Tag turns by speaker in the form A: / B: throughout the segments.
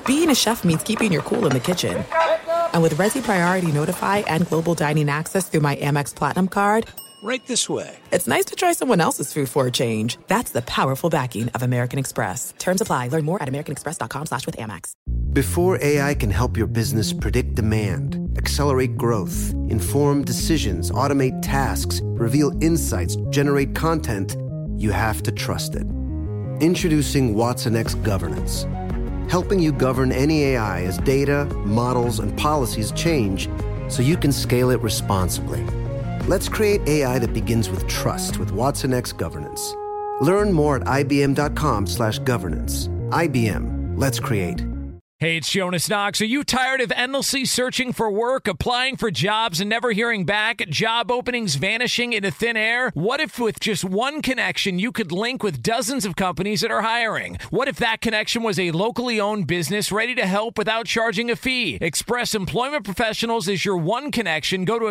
A: being a chef means keeping your cool in the kitchen. And with Resi Priority Notify and Global Dining Access through my Amex Platinum card,
B: right this way.
A: It's nice to try someone else's food for a change. That's the powerful backing of American Express. Terms apply. Learn more at americanexpress.com/withAmex.
C: Before AI can help your business predict demand, accelerate growth, inform decisions, automate tasks, reveal insights, generate content, you have to trust it. Introducing Watson X Governance, helping you govern any AI as data, models, and policies change so you can scale it responsibly. Let's create AI that begins with trust with Watson X Governance. Learn more at ibm.com/governance. IBM. Let's create.
D: Hey, it's Jonas Knox. Are you tired of endlessly searching for work, applying for jobs, and never hearing back? Job openings vanishing into thin air? What if with just one connection, you could link with dozens of companies that are hiring? What if that connection was a locally owned business ready to help without charging a fee? Express Employment Professionals is your one connection. Go to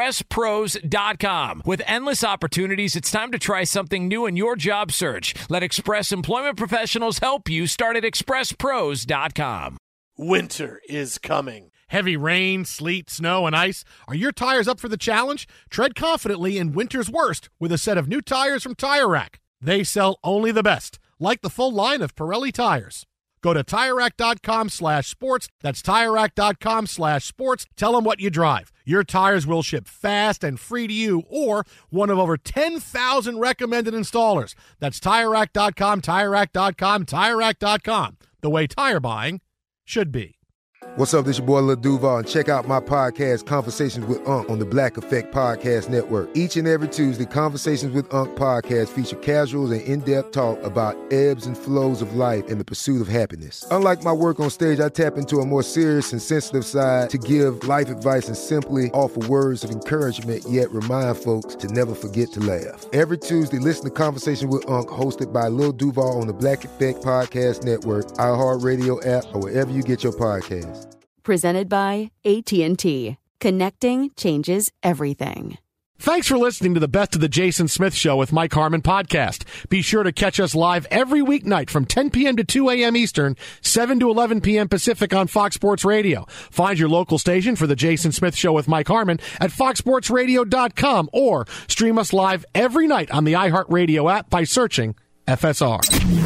D: expresspros.com. With endless opportunities, it's time to try something new in your job search. Let Express Employment Professionals help you. Start at expresspros.com.
E: Winter is coming.
F: Heavy rain, sleet, snow, and ice. Are your tires up for the challenge? Tread confidently in winter's worst with a set of new tires from Tire Rack. They sell only the best, like the full line of Pirelli tires. Go to TireRack.com/sports. That's TireRack.com/sports. Tell them what you drive. Your tires will ship fast and free to you or one of over 10,000 recommended installers. That's TireRack.com, TireRack.com, TireRack.com. The way tire buying should be.
G: What's up, this your boy Lil Duval, and check out my podcast, Conversations with Unc, on the Black Effect Podcast Network. Each and every Tuesday, Conversations with Unc podcast feature casual and in-depth talk about ebbs and flows of life and the pursuit of happiness. Unlike my work on stage, I tap into a more serious and sensitive side to give life advice and simply offer words of encouragement, yet remind folks to never forget to laugh. Every Tuesday, listen to Conversation with Unc, hosted by Lil Duval on the Black Effect Podcast Network, iHeartRadio app, or wherever you get your podcasts.
H: Presented by AT&T. Connecting changes everything.
F: Thanks for listening to the Best of the Jason Smith Show with Mike Harmon podcast. Be sure to catch us live every weeknight from 10 p.m. to 2 a.m. Eastern, 7 to 11 p.m. Pacific on Fox Sports Radio. Find your local station for the Jason Smith Show with Mike Harmon at foxsportsradio.com or stream us live every night on the iHeartRadio app by searching FSR.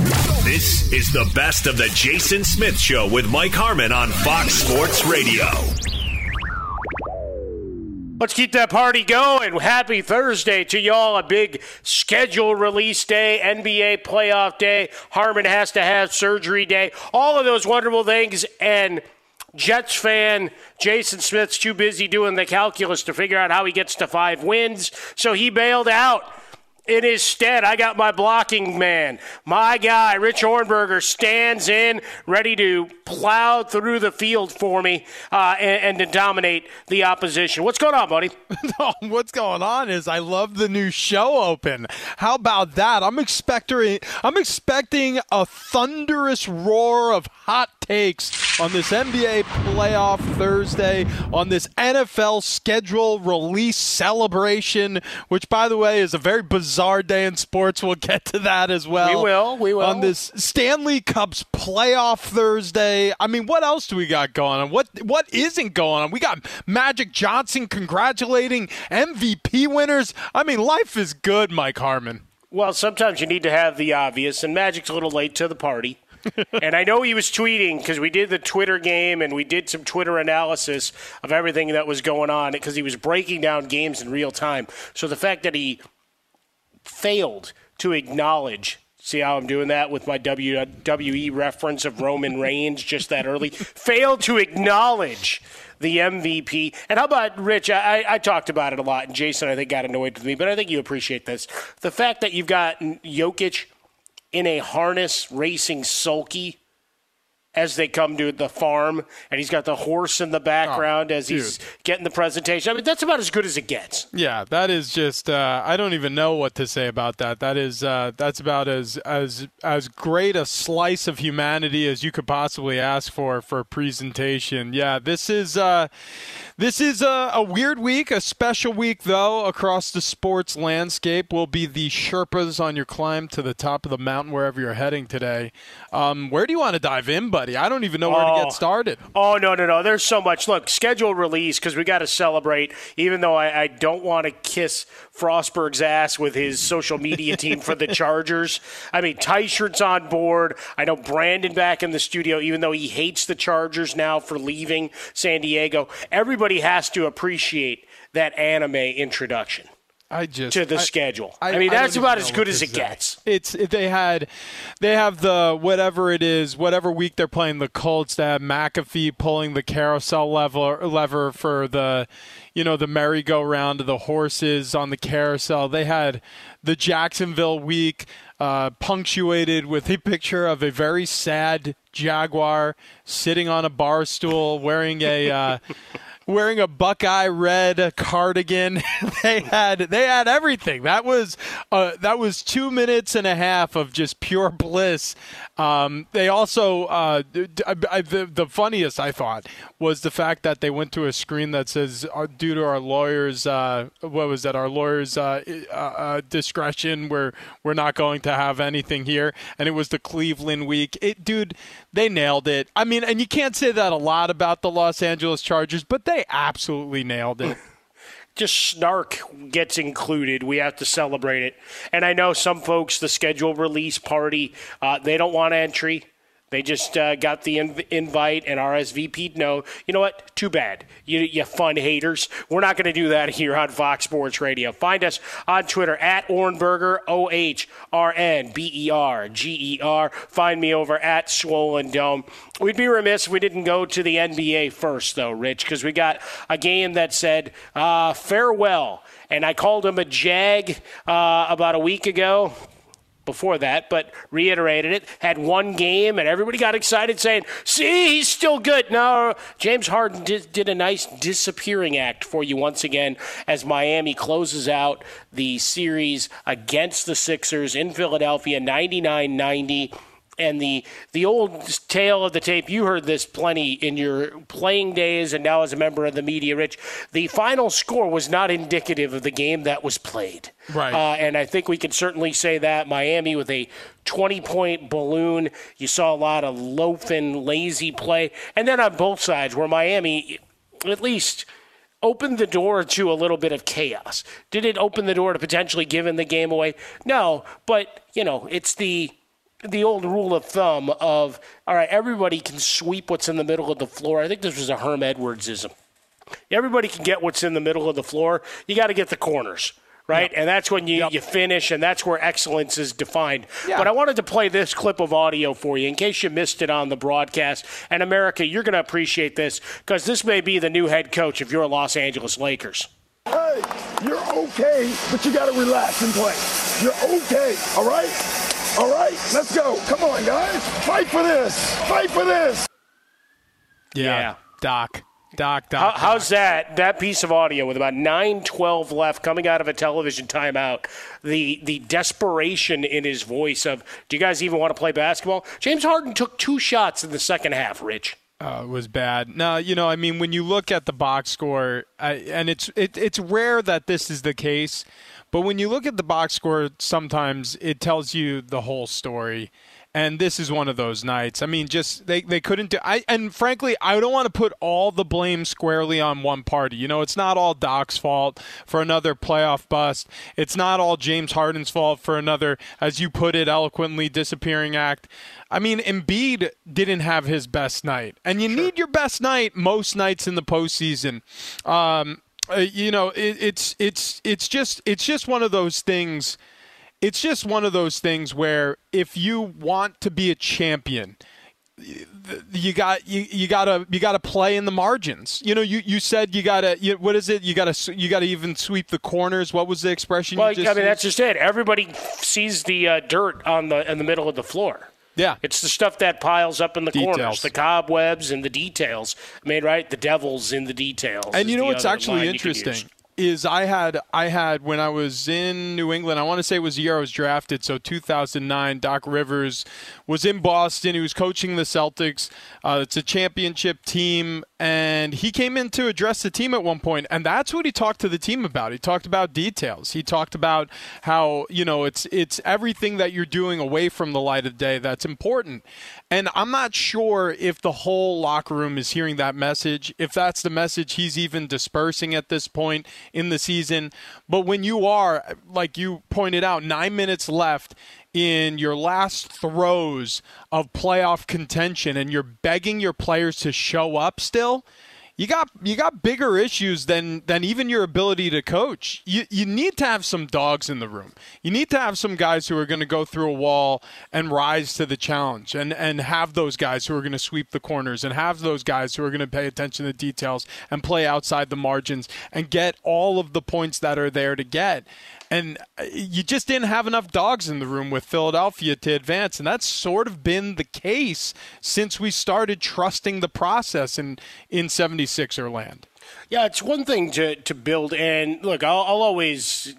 I: This is the Best of the Jason Smith Show with Mike Harmon on Fox Sports Radio.
E: Let's keep that party going. Happy Thursday to y'all. A big schedule release day, NBA playoff day, Harmon has to have surgery day, all of those wonderful things. And Jets fan Jason Smith's too busy doing the calculus to figure out how he gets to 5 wins, so he bailed out. In his stead, I got my blocking man. My guy, Rich Hornberger, stands in, ready to plow through the field for me and to dominate the opposition. What's going on, buddy?
J: No, what's going on is I love the new show open. How about that? I'm expecting a thunderous roar of hot takes on this NBA playoff Thursday, on this NFL schedule release celebration, which, by the way, is a very bizarre day in sports. We'll get to that as well.
E: We will.
J: On this Stanley Cup's playoff Thursday. I mean, what else do we got going on? What isn't going on? We got Magic Johnson congratulating MVP winners. I mean, life is good, Mike Harmon.
E: Well, sometimes you need to have the obvious, and Magic's a little late to the party. And I know he was tweeting because we did the Twitter game and we did some Twitter analysis of everything that was going on because he was breaking down games in real time. So the fact that he failed to acknowledge, see how I'm doing that with my WWE reference of Roman Reigns just that early, failed to acknowledge the MVP. And how about, Rich, I talked about it a lot, and Jason, I think, got annoyed with me, but I think you appreciate this. The fact that you've got Jokic in a harness racing sulky as they come to the farm, and he's got the horse in the background as he's getting the presentation. I mean, that's about as good as it gets.
J: Yeah, that is just I don't even know what to say about that. That is that's about as great a slice of humanity as you could possibly ask for a presentation. Yeah, this is a weird week, a special week, though, across the sports landscape. Will be the Sherpas on your climb to the top of the mountain wherever you're heading today. Where do you want to dive in, buddy? already. I don't even know where to get started.
E: Oh, no. There's so much. Look, schedule release, because we got to celebrate, even though I don't want to kiss Frostberg's ass with his social media team for the Chargers. I mean, Tyshert's on board. I know Brandon back in the studio, even though he hates the Chargers now for leaving San Diego. Everybody has to appreciate that anime introduction. To the schedule. I mean, that's about as good as it gets.
J: They have the whatever week they're playing the Colts. They have McAfee pulling the carousel lever for the merry-go-round of the horses on the carousel. They had the Jacksonville week punctuated with a picture of a very sad Jaguar sitting on a bar stool wearing a Buckeye red cardigan. They had everything. That was 2 minutes and a half of just pure bliss. They also the funniest I thought was the fact that they went to a screen that says due to our lawyers discretion we're not going to have anything here, and it was the Cleveland week. They nailed it. I mean, and you can't say that a lot about the Los Angeles Chargers, but they absolutely nailed it.
E: Just snark gets included. We have to celebrate it. And I know some folks, the schedule release party, they don't want entry. They just got the invite and RSVP'd no. You know what? Too bad. You fun haters. We're not going to do that here on Fox Sports Radio. Find us on Twitter at Ohrnberger, OHRNBERGER. Find me over at Swollen Dome. We'd be remiss if we didn't go to the NBA first, though, Rich, because we got a game that said farewell. And I called him a Jag about a week ago. Before that, but reiterated it, had one game, and everybody got excited saying, see, he's still good. No, James Harden did a nice disappearing act for you once again as Miami closes out the series against the Sixers in Philadelphia, 99-90. And the old tale of the tape, you heard this plenty in your playing days and now as a member of the media, Rich. The final score was not indicative of the game that was played.
J: Right.
E: And I think we can certainly say that. Miami with a 20-point balloon. You saw a lot of loafing, lazy play. And then on both sides where Miami at least opened the door to a little bit of chaos. Did it open the door to potentially giving the game away? No, but, it's the old rule of thumb of, all right, everybody can sweep what's in the middle of the floor. I think this was a Herm Edwardsism. Everybody can get what's in the middle of the floor. You got to get the corners, right? Yep. And that's when you finish, and that's where excellence is defined. Yeah. But I wanted to play this clip of audio for you in case you missed it on the broadcast. And, America, you're going to appreciate this because this may be the new head coach of your Los Angeles Lakers.
B: Hey, you're okay, but you got to relax and play. You're okay, all right? All right, let's go. Come on, guys. Fight for this. Fight for this.
J: Yeah. Doc.
E: How's that piece of audio with about 9:12 left coming out of a television timeout? The desperation in his voice of, do you guys even want to play basketball? James Harden took 2 shots in the second half, Rich.
J: It was bad. Now, when you look at the box score, and it's rare that this is the case, but when you look at the box score, sometimes it tells you the whole story. And this is one of those nights. I mean, just they couldn't do. And frankly, I don't want to put all the blame squarely on one party. It's not all Doc's fault for another playoff bust. It's not all James Harden's fault for another, as you put it eloquently, disappearing act. I mean, Embiid didn't have his best night, and you need your best night most nights in the postseason. It's just one of those things. It's just one of those things where if you want to be a champion, you got to play in the margins. You said you got to what is it? You got to even sweep the corners. What was the expression?
E: Well,
J: you just used?
E: That's just it. Everybody sees the dirt in the middle of the floor.
J: Yeah.
E: It's the stuff that piles up in the corners, the cobwebs and the details. Right? The devil's in the details.
J: And what's actually interesting is I had when I was in New England, I want to say it was the year I was drafted, so 2009, Doc Rivers was in Boston. He was coaching the Celtics. It's a championship team. And he came in to address the team at one point, and that's what he talked to the team about. He talked about details. He talked about how, it's everything that you're doing away from the light of day that's important. And I'm not sure if the whole locker room is hearing that message, if that's the message he's even dispersing at this point in the season. But when you are, like you pointed out, 9 minutes left in your last throes of playoff contention and you're begging your players to show up still, you got bigger issues than even your ability to coach. You need to have some dogs in the room. You need to have some guys who are going to go through a wall and rise to the challenge, and have those guys who are going to sweep the corners, and have those guys who are going to pay attention to details and play outside the margins and get all of the points that are there to get. And you just didn't have enough dogs in the room with Philadelphia to advance. And that's sort of been the case since we started trusting the process in 76er land.
E: Yeah, it's one thing to build. And look, I'll always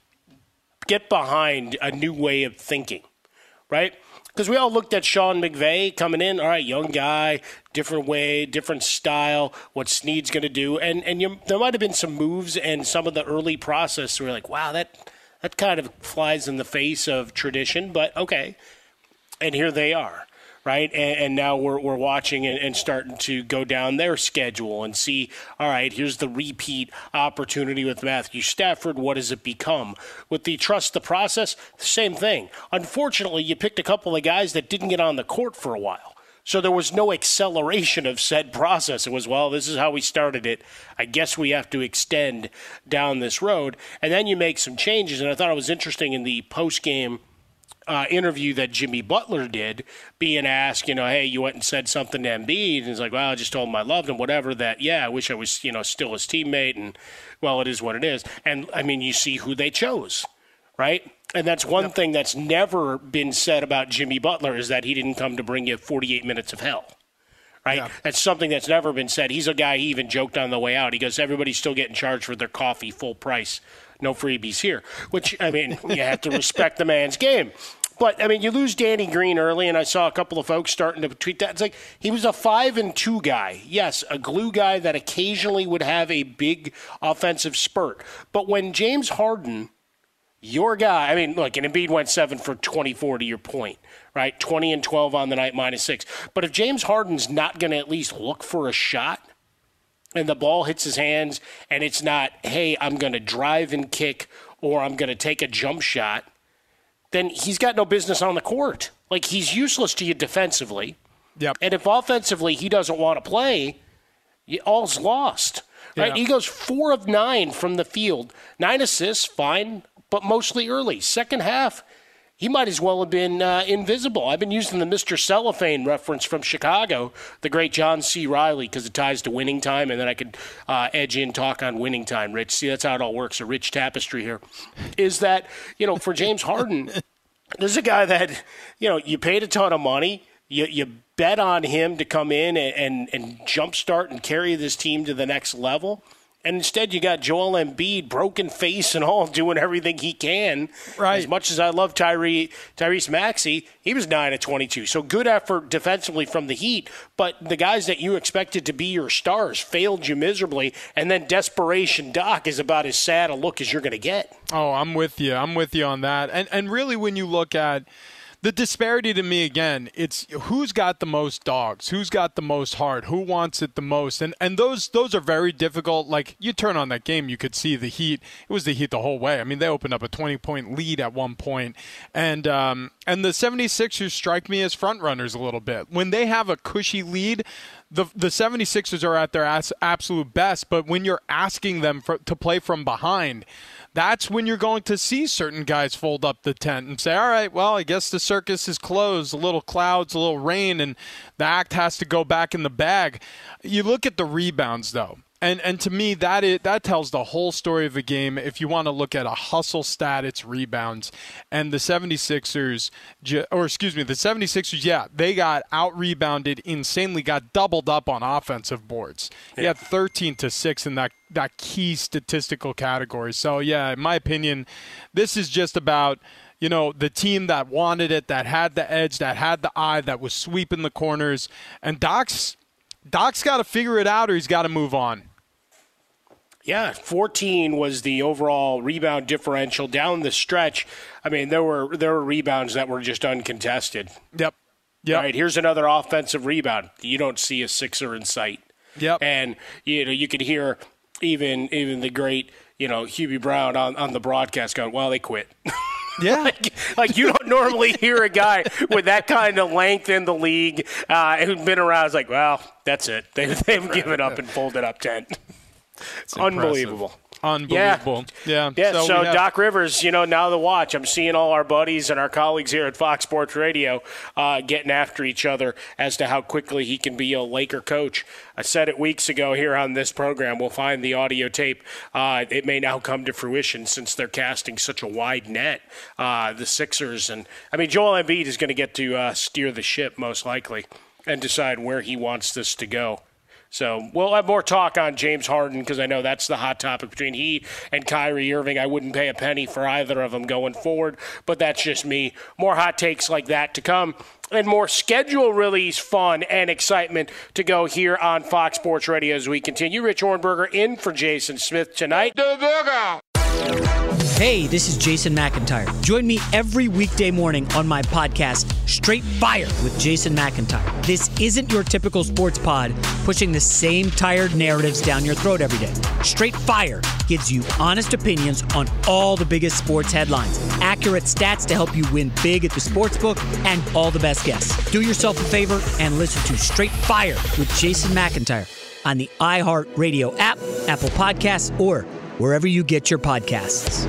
E: get behind a new way of thinking, right? Because we all looked at Sean McVay coming in, all right, young guy, different way, different style, what Snead's going to do. And there might have been some moves and some of the early process where we're like, wow, that kind of flies in the face of tradition, but okay. And here they are, right? And now we're watching and starting to go down their schedule and see, all right, here's the repeat opportunity with Matthew Stafford. What does it become? With the trust the process, same thing. Unfortunately, you picked a couple of guys that didn't get on the court for a while. So there was no acceleration of said process. It was, well, this is how we started it. I guess we have to extend down this road. And then you make some changes. And I thought it was interesting in the post-game interview that Jimmy Butler did, being asked, hey, you went and said something to Embiid. And he's like, well, I just told him I loved him, whatever, that, yeah, I wish I was, still his teammate. And, well, it is what it is. And, I mean, you see who they chose, right? And that's one thing that's never been said about Jimmy Butler is that he didn't come to bring you 48 minutes of hell, right? Yeah. That's something that's never been said. He's a guy, he even joked on the way out. He goes, everybody's still getting charged for their coffee, full price, no freebies here, which, I mean, you have to respect the man's game. But, I mean, you lose Danny Green early, and I saw a couple of folks starting to tweet that. It's like he was a 5-2 guy. Yes, a glue guy that occasionally would have a big offensive spurt. But when James Harden, your guy, I mean, look, and Embiid went 7 for 24 to your point, right? 20 and 12 on the night, -6. But if James Harden's not going to at least look for a shot and the ball hits his hands and it's not, hey, I'm going to drive and kick or I'm going to take a jump shot, then he's got no business on the court. Like, he's useless to you defensively. Yep. And if offensively he doesn't want to play, all's lost, right? Yeah. He goes 4 of 9 from the field, 9 assists, fine, but mostly early. Second half, he might as well have been invisible. I've been using the Mr. Cellophane reference from Chicago, the great John C. Reilly, because it ties to Winning Time, and then I could edge in talk on Winning Time, Rich. See, that's how it all works, a rich tapestry here. Is that, for James Harden, there's a guy that, you paid a ton of money. You bet on him to come in and jumpstart and carry this team to the next level. And instead, you got Joel Embiid, broken face and all, doing everything he can. Right. As much as I love Tyrese Maxey, he was 9 of 22. So good effort defensively from the Heat. But the guys that you expected to be your stars failed you miserably. And then desperation Doc is about as sad a look as you're going to get.
J: Oh, I'm with you. I'm with you on that. And really, when you look at the disparity to me, again, it's who's got the most dogs, who's got the most heart, who wants it the most. And those are very difficult. Like, you turn on that game, you could see the Heat. It was the Heat the whole way. I mean, they opened up a 20-point lead at one point. And the 76ers strike me as front runners a little bit. When they have a cushy lead, the 76ers are at their absolute best. But when you're asking them to play from behind, that's when you're going to see certain guys fold up the tent and say, all right, well, I guess the circus is closed, a little clouds, a little rain, and the act has to go back in the bag. You look at the rebounds, though, and to me, that tells the whole story of a game. If you want to look at a hustle stat, it's rebounds. And the 76ers, yeah, they got out-rebounded insanely, got doubled up on offensive boards. He had 13-6 in that key statistical category. So, yeah, in my opinion, this is just about, the team that wanted it, that had the edge, that had the eye, that was sweeping the corners. And Doc's Doc's got to figure it out or he's got to move on.
E: Yeah, 14 was the overall rebound differential down the stretch. I mean, there were rebounds that were just uncontested.
J: Yep.
E: Right, here's another offensive rebound. You don't see a Sixer in sight.
J: Yep.
E: And you could hear even the great Hubie Brown on the broadcast going, "Well, they quit."
J: Yeah.
E: like you don't normally hear a guy with that kind of length in the league who's been around. It's like, well, that's it. They've given up and folded up tent. It's unbelievable.
J: Unbelievable. Yeah.
E: So Doc Rivers, now the watch. I'm seeing all our buddies and our colleagues here at Fox Sports Radio getting after each other as to how quickly he can be a Laker coach. I said it weeks ago here on this program. We'll find the audio tape. It may now come to fruition since they're casting such a wide net, the Sixers. And, Joel Embiid is going to get to steer the ship most likely and decide where he wants this to go. So we'll have more talk on James Harden because I know that's the hot topic between he and Kyrie Irving. I wouldn't pay a penny for either of them going forward, but that's just me. More hot takes like that to come and more schedule release fun and excitement to go here on Fox Sports Radio as we continue. Rich Hornberger in for Jason Smith tonight.
K: Hey, this is Jason McIntyre. Join me every weekday morning on my podcast, Straight Fire with Jason McIntyre. This isn't your typical sports pod pushing the same tired narratives down your throat every day. Straight Fire gives you honest opinions on all the biggest sports headlines, accurate stats to help you win big at the sportsbook, and all the best guests. Do yourself a favor and listen to Straight Fire with Jason McIntyre on the iHeartRadio app, Apple Podcasts, or wherever you get your podcasts.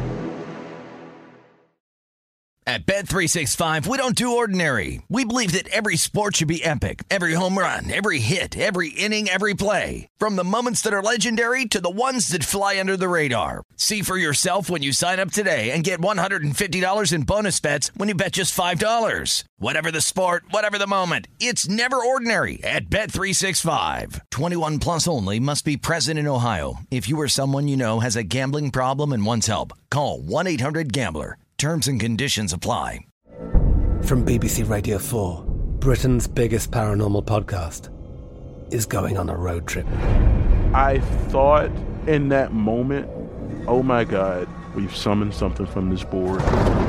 L: At Bet365, we don't do ordinary. We believe that every sport should be epic. Every home run, every hit, every inning, every play. From the moments that are legendary to the ones that fly under the radar. See for yourself when you sign up today and get $150 in bonus bets when you bet just $5. Whatever the sport, whatever the moment, it's never ordinary at Bet365. 21 plus only. Must be present in Ohio. If you or someone you know has a gambling problem and wants help, call 1-800-GAMBLER. Terms and conditions apply.
M: From BBC Radio 4, Britain's biggest paranormal podcast is going on a road trip.
N: I thought in that moment, oh my God, we've summoned something from this board.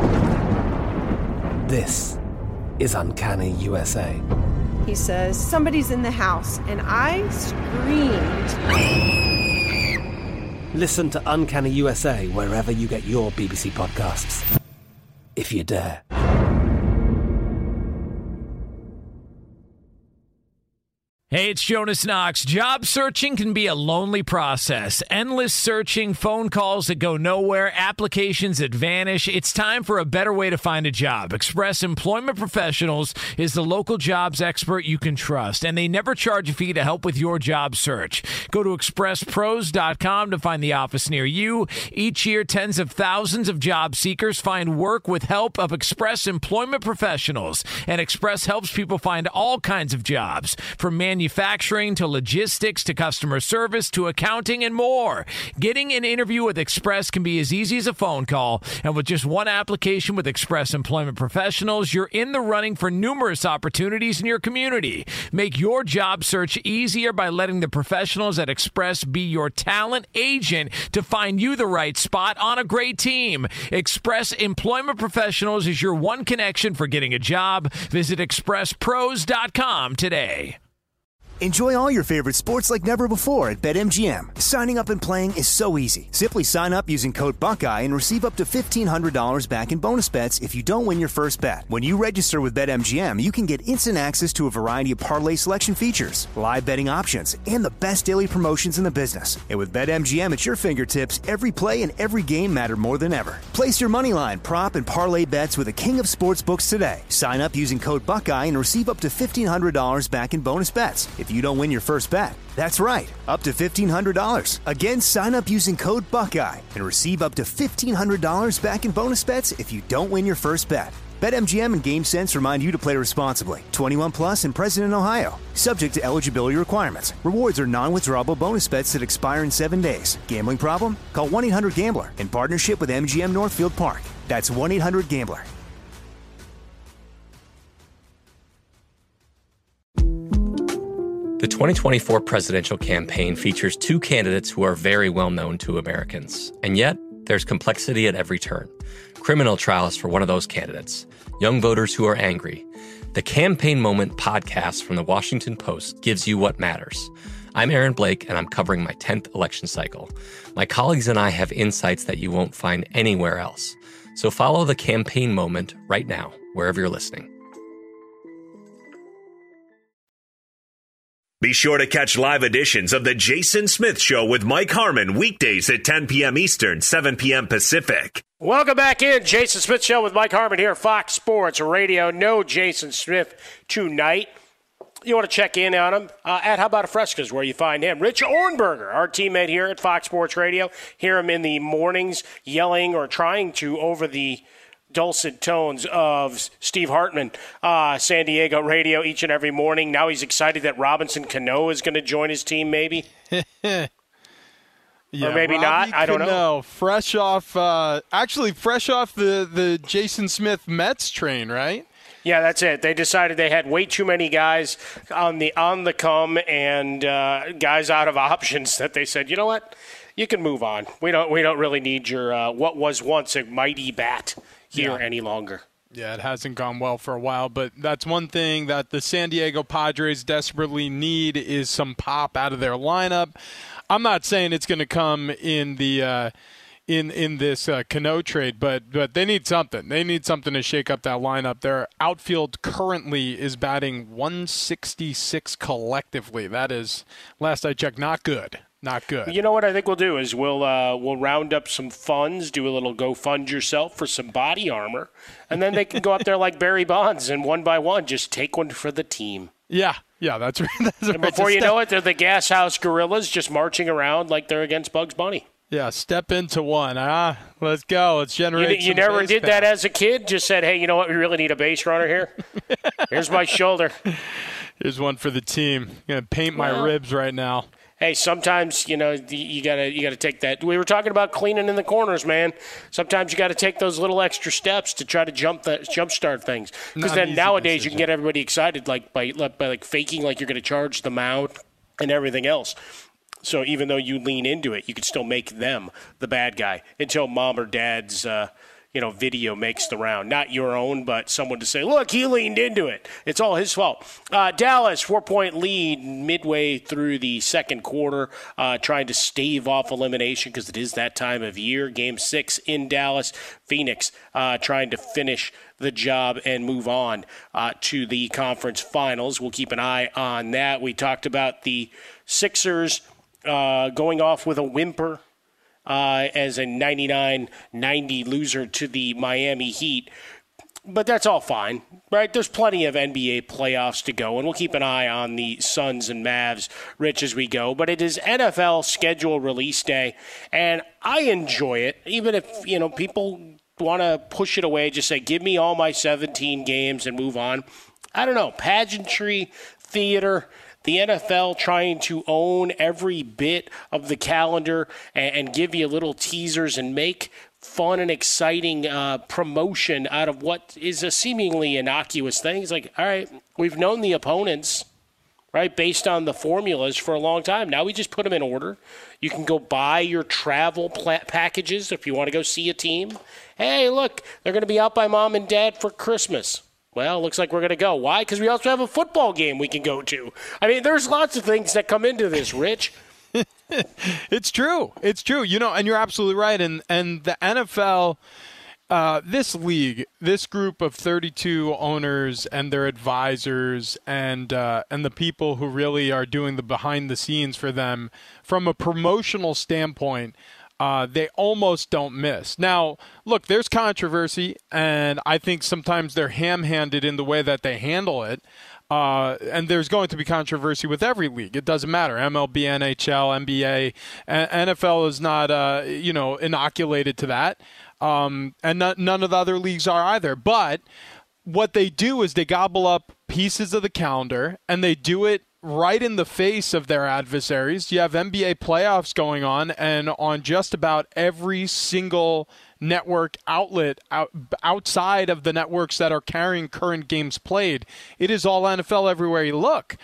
M: This is Uncanny USA.
O: He says, somebody's in the house, and I screamed.
M: Listen to Uncanny USA wherever you get your BBC podcasts, if you dare.
D: Hey, it's Jonas Knox. Job searching can be a lonely process. Endless searching, phone calls that go nowhere, applications that vanish. It's time for a better way to find a job. Express Employment Professionals is the local jobs expert you can trust, and they never charge a fee to help with your job search. Go to expresspros.com to find the office near you. Each year, tens of thousands of job seekers find work with help of Express Employment Professionals, and Express helps people find all kinds of jobs, from manufacturing to logistics to customer service to accounting and more. Getting an interview with Express can be as easy as a phone call, and with just one application with Express Employment Professionals, you're in the running for numerous opportunities in your community. Make your job search easier by letting the professionals at Express be your talent agent to find you the right spot on a great team. Express Employment Professionals is your one connection for getting a job. Visit expresspros.com today.
P: Enjoy all your favorite sports like never before at BetMGM. Signing up and playing is so easy. Simply sign up using code Buckeye and receive up to $1,500 back in bonus bets if you don't win your first bet. When you register with BetMGM, you can get instant access to a variety of parlay selection features, live betting options, and the best daily promotions in the business. And with BetMGM at your fingertips, every play and every game matter more than ever. Place your moneyline, prop, and parlay bets with the king of sportsbooks today. Sign up using code Buckeye and receive up to $1,500 back in bonus bets if you don't win your first bet. That's right, up to $1,500. Again, sign up using code Buckeye and receive up to $1,500 back in bonus bets if you don't win your first bet. BetMGM and GameSense remind you to play responsibly. 21 plus and present in Ohio. Subject to eligibility requirements. Rewards are non-withdrawable bonus bets that expire in 7 days. Gambling problem? Call 1-800-GAMBLER in partnership with MGM Northfield Park. That's 1-800-GAMBLER.
Q: The 2024 presidential campaign features two candidates who are very well known to Americans. And yet, there's complexity at every turn. Criminal trials for one of those candidates. Young voters who are angry. The Campaign Moment podcast from the Washington Post gives you what matters. I'm Aaron Blake, and I'm covering my 10th election cycle. My colleagues and I have insights that you won't find anywhere else. So follow The Campaign Moment right now, wherever you're listening.
I: Be sure to catch live editions of The Jason Smith Show with Mike Harmon weekdays at 10 p.m. Eastern, 7 p.m. Pacific.
E: Welcome back in. Jason Smith Show with Mike Harmon here, Fox Sports Radio. No Jason Smith tonight. You want to check in on him at How About a Fresca's, where you find him. Rich Ohrnberger, our teammate here at Fox Sports Radio. Hear him in the mornings yelling or trying to over the dulcet tones of Steve Hartman, San Diego radio each and every morning. Now he's excited that Robinson Cano is going to join his team, maybe.
J: Yeah,
E: or maybe
J: Robbie
E: not. I don't know.
J: Fresh off the Jason Smith Mets train, right?
E: Yeah, that's it. They decided they had way too many guys on the come and guys out of options that they said, you know what, you can move on. We don't really need your what was once a mighty bat here any longer.
J: Yeah, it hasn't gone well for a while, but that's one thing that the San Diego Padres desperately need is some pop out of their lineup. I'm not saying it's going to come in the in this Cano trade, but they need something. They need something to shake up that lineup. Their outfield currently is batting 166 collectively. That is, last I checked, not good. Not good.
E: You know what I think we'll do is we'll round up some funds, do a little go fund yourself for some body armor, and then they can go out there like Barry Bonds and one by one just take one for the team.
J: Yeah, that's right.
E: And before you know it, they're the Gas House Gorillas just marching around like they're against Bugs Bunny.
J: Yeah, step into one. Let's go. Let's generate.
E: You never did that as a kid? Just said, hey, you know what? We really need a base runner here. Here's my shoulder.
J: Here's one for the team. I'm going to paint my ribs right now.
E: Hey, sometimes, you gotta take that. We were talking about cleaning in the corners, man. Sometimes you got to take those little extra steps to try to jumpstart things. Because then nowadays you can get everybody excited by faking like you're going to charge the mound and everything else. So even though you lean into it, you can still make them the bad guy until mom or dad's video makes the round. Not your own, but someone to say, look, he leaned into it. It's all his fault. Dallas, 4-point lead midway through the second quarter, trying to stave off elimination because it is that time of year. Game 6 in Dallas. Phoenix trying to finish the job and move on to the conference finals. We'll keep an eye on that. We talked about the Sixers going off with a whimper as a 99-90 loser to the Miami Heat. But that's all fine, right? There's plenty of NBA playoffs to go, and we'll keep an eye on the Suns and Mavs, Rich, as we go. But it is NFL schedule release day, and I enjoy it, even if, people want to push it away, just say, give me all my 17 games and move on. I don't know, pageantry, theater, the NFL trying to own every bit of the calendar and give you little teasers and make fun and exciting promotion out of what is a seemingly innocuous thing. It's like, all right, we've known the opponents, right, based on the formulas for a long time. Now we just put them in order. You can go buy your travel packages if you want to go see a team. Hey, look, they're going to be out by mom and dad for Christmas. Well, looks like we're going to go. Why? Because we also have a football game we can go to. I mean, there's lots of things that come into this, Rich.
J: It's true. It's true. And you're absolutely right. And the NFL, this league, this group of 32 owners and their advisors and the people who really are doing the behind the scenes for them from a promotional standpoint, they almost don't miss. Now, look, there's controversy, and I think sometimes they're ham-handed in the way that they handle it. And there's going to be controversy with every league. It doesn't matter. MLB, NHL, NBA, NFL is not, inoculated to that. And none of the other leagues are either. But what they do is they gobble up pieces of the calendar, and they do it right in the face of their adversaries. You have NBA playoffs going on, and on just about every single network outlet outside of the networks that are carrying current games played, it is all NFL everywhere you look.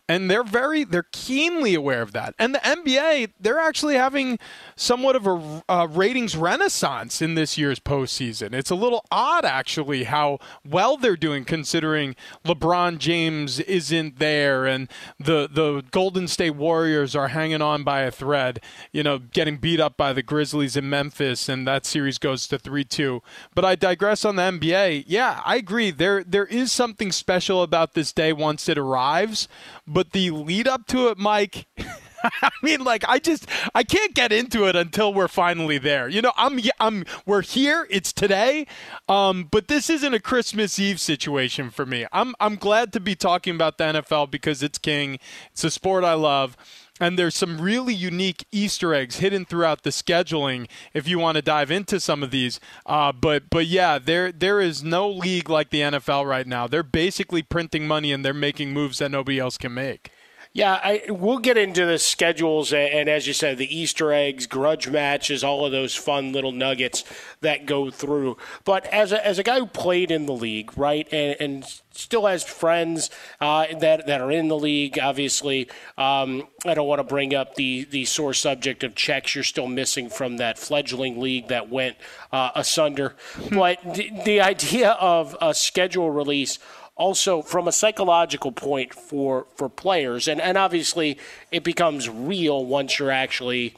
J: And they're keenly aware of that. And the NBA, they're actually having somewhat of a ratings renaissance in this year's postseason. It's a little odd, actually, how well they're doing considering LeBron James isn't there and the Golden State Warriors are hanging on by a thread, getting beat up by the Grizzlies in Memphis, and that series goes to 3-2. But I digress on the NBA. Yeah, I agree. There is something special about this day once it arrives, but the lead up to it, Mike, I mean, I can't get into it until we're finally there. We're here. It's today. But this isn't a Christmas Eve situation for me. I'm glad to be talking about the NFL because it's king. It's a sport I love. And there's some really unique Easter eggs hidden throughout the scheduling if you want to dive into some of these. But yeah, there is no league like the NFL right now. They're basically printing money and they're making moves that nobody else can make.
E: Yeah, we'll get into the schedules and, as you said, the Easter eggs, grudge matches, all of those fun little nuggets that go through. But as a guy who played in the league, right, and still has friends that are in the league, obviously, I don't want to bring up the sore subject of checks you're still missing from that fledgling league that went asunder. But the idea of a schedule release also from a psychological point for players, and obviously it becomes real once you're actually,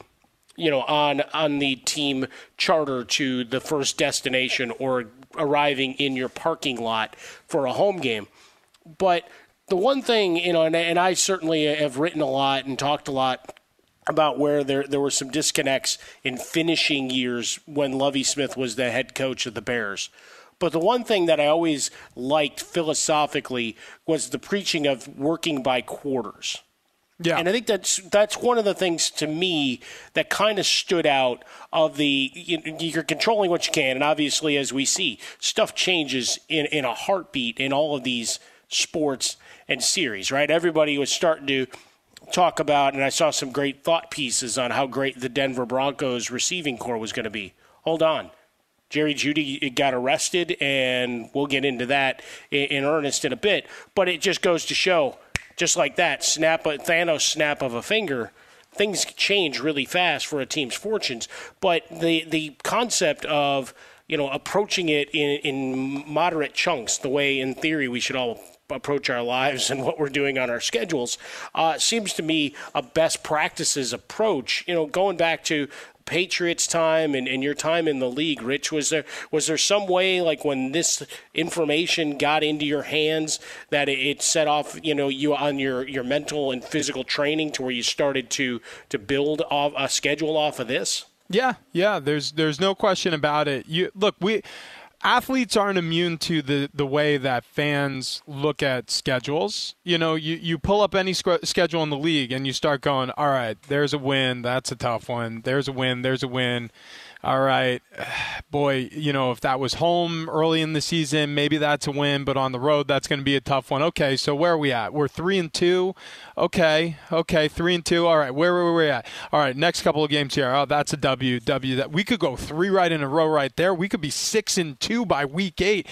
E: on the team charter to the first destination or arriving in your parking lot for a home game. But the one thing, and I certainly have written a lot and talked a lot about where there were some disconnects in finishing years when Lovie Smith was the head coach of the Bears. But the one thing that I always liked philosophically was the preaching of working by quarters. Yeah. And I think that's one of the things to me that kind of stood out of you're controlling what you can. And obviously, as we see, stuff changes in a heartbeat in all of these sports and series, right? Everybody was starting to talk about, and I saw some great thought pieces on how great the Denver Broncos receiving corps was going to be. Hold on. Jerry Jeudy got arrested, and we'll get into that in earnest in a bit. But it just goes to show, just like that, Thanos snap of a finger, things change really fast for a team's fortunes. But the concept of approaching it in moderate chunks, the way in theory we should all approach our lives and what we're doing on our schedules, seems to me a best practices approach. Going back to Patriots time and your time in the league, Rich, was there some way, like when this information got into your hands, that it set off you on your mental and physical training to where you started to build a schedule off of this? Yeah, there's no question about it. Athletes aren't immune to the way that fans look at schedules. You pull up any schedule in the league and you start going, all right, there's a win. That's a tough one. There's a win. All right, boy, if that was home early in the season, maybe that's a win, but on the road, that's going to be a tough one. Okay, so where are we at? We're 3-2. Okay, 3-2. All right, where are we at? All right, next couple of games here. Oh, that's a W. That we could go 3 right in a row right there. We could be 6-2 by week 8.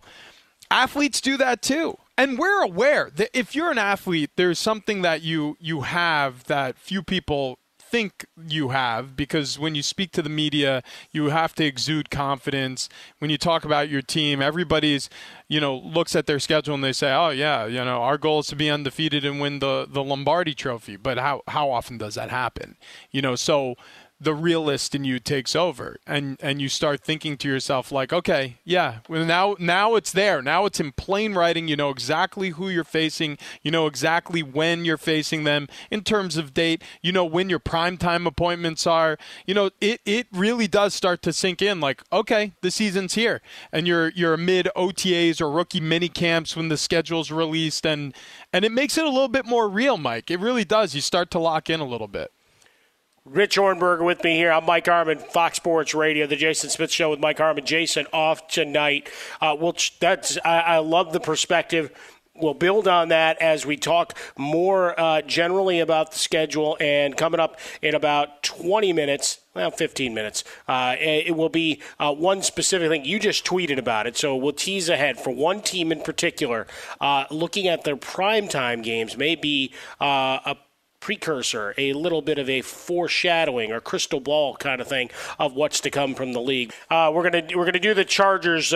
E: Athletes do that too. And we're aware that if you're an athlete, there's something that you have that few people think you have, because when you speak to the media, you have to exude confidence. When you talk about your team, everybody's, looks at their schedule and they say, oh yeah, our goal is to be undefeated and win the Lombardi trophy. But how often does that happen? So the realist in you takes over, and you start thinking to yourself like, okay, yeah, well, now it's there. Now it's in plain writing. You know exactly who you're facing. You know exactly when you're facing them in terms of date. You know when your primetime appointments are. It really does start to sink in like, okay, the season's here. And you're amid OTAs or rookie mini camps when the schedule's released, and it makes it a little bit more real, Mike. It really does. You start to lock in a little bit. Rich Ohrnberger with me here. I'm Mike Harmon, Fox Sports Radio, the Jason Smith Show with Mike Harmon. Jason off tonight. I love the perspective We'll build on that as we talk more generally about the schedule. And coming up in about 20 minutes, 15 minutes, it will be one specific thing. You just tweeted about it, so we'll tease ahead. For one team in particular, looking at their primetime games may be a precursor, a little bit of a foreshadowing or crystal ball kind of thing of what's to come from the league. We're gonna do the Chargers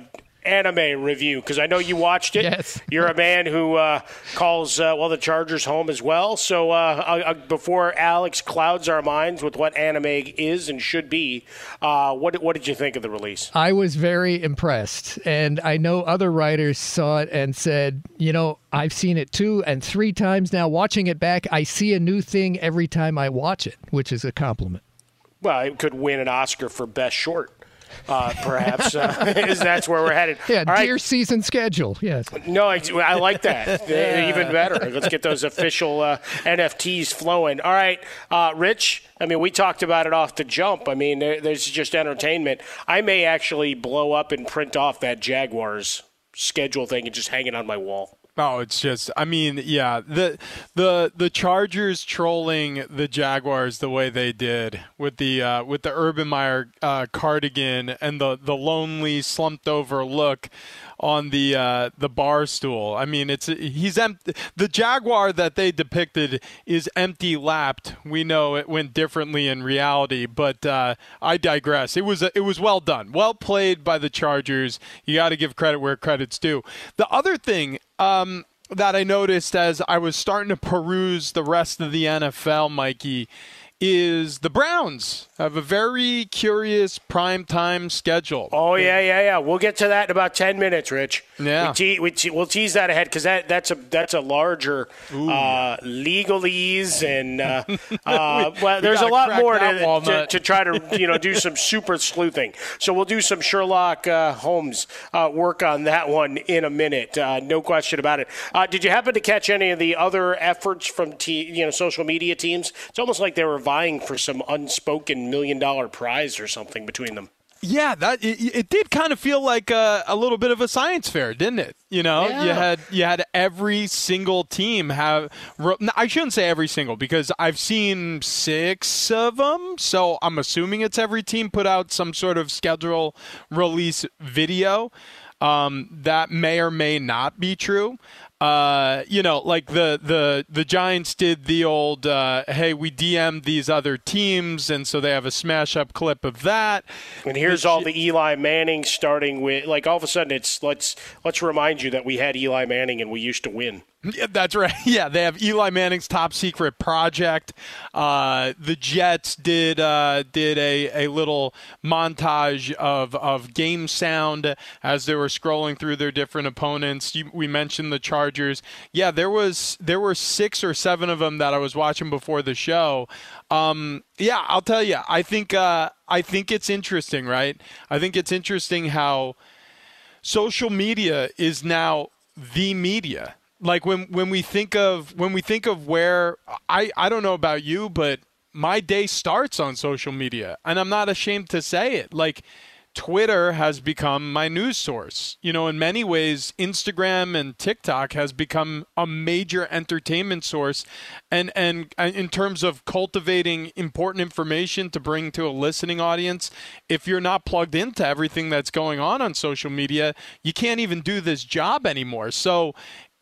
E: anime review because I know you watched it.
R: Yes.
E: You're a man who calls the Chargers home as well. So before Alex clouds our minds with what anime is and should be, what did you think of the release?
R: I was very impressed, and I know other writers saw it and said, I've seen it 2 and 3 times now. Watching it back, I see a new thing every time I watch it, which is a compliment.
E: Well, it could win an Oscar for Best Short. Perhaps that's where we're headed.
R: Yeah,
E: all
R: dear
E: right.
R: Season schedule. Yes.
E: No, I like that. Even better. Let's get those official NFTs flowing. All right, Rich. I mean, we talked about it off the jump. I mean, there's just entertainment. I may actually blow up and print off that Jaguars schedule thing and just hang it on my wall.
J: Oh, it's just, I mean, yeah, the Chargers trolling the Jaguars the way they did with the Urban Meyer cardigan and the lonely slumped over look on the bar stool. I mean, he's empty. The Jaguar that they depicted is empty lapped. We know it went differently in reality, but I digress. It was well done, well played by the Chargers. You got to give credit where credit's due. The other thing that I noticed as I was starting to peruse the rest of the NFL, Mikey, is the Browns have a very curious primetime schedule.
E: Oh, yeah. We'll get to that in about 10 minutes, Rich.
J: Yeah.
E: We'll tease that ahead because that's a larger legalese and well, there's a lot more to try to do some super sleuthing. So we'll do some Sherlock Holmes work on that one in a minute. No question about it. Did you happen to catch any of the other efforts from social media teams? It's almost like they were vying for some unspoken $1 million prize or something between them.
J: Yeah, it did kind of feel like a little bit of a science fair, didn't it? Yeah. You had every single team have. I shouldn't say every single because I've seen 6 of them, so I'm assuming it's every team put out some sort of schedule release video. That may or may not be true. Like the Giants did the old, hey, we DM'd these other teams, and so they have a smash-up clip of that.
E: And here's all the Eli Manning starting with, like, all of a sudden it's, let's remind you that we had Eli Manning and we used to win.
J: Yeah, that's right. Yeah, they have Eli Manning's top secret project. The Jets did a little montage of game sound as they were scrolling through their different opponents. We mentioned the Chargers. Yeah, there were 6 or 7 of them that I was watching before the show. Yeah, I'll tell you. I think it's interesting, right? I think it's interesting how social media is now the media. Like when we think of where I don't know about you, but my day starts on social media, and I'm not ashamed to say it. Like Twitter has become my news source. In many ways, Instagram and TikTok has become a major entertainment source, and in terms of cultivating important information to bring to a listening audience, if you're not plugged into everything that's going on social media, you can't even do this job anymore. So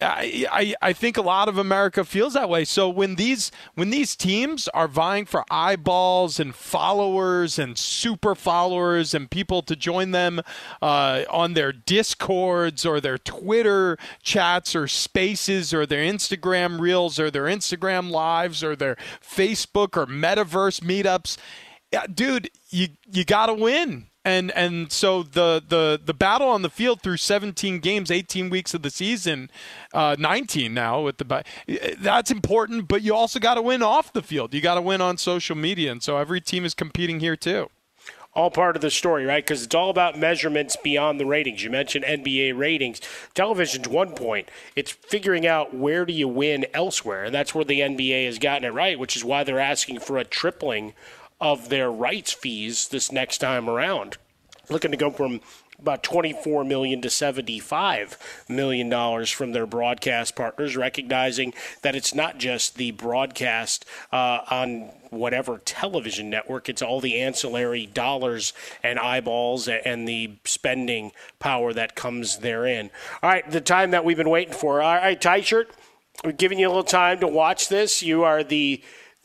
J: I think a lot of America feels that way. So when these teams are vying for eyeballs and followers and super followers and people to join them on their Discords or their Twitter chats or Spaces or their Instagram Reels or their Instagram Lives or their Facebook or Metaverse meetups, dude, you got to win. And so the battle on the field through 17 games, 18 weeks of the season, 19 now with that's important, but you also got to win off the field. You got to win on social media, and so every team is competing here too.
E: All part of the story, right? Because it's all about measurements beyond the ratings. You mentioned NBA ratings. Television's one point. It's figuring out where do you win elsewhere, and that's where the NBA has gotten it right, which is why they're asking for a tripling of their rights fees this next time around. Looking to go from about $24 million to $75 million from their broadcast partners, recognizing that it's not just the broadcast on whatever television network, it's all the ancillary dollars and eyeballs and the spending power that comes therein. All right, the time that we've been waiting for. All right, Teichert, we're giving you a little time to watch this. You are the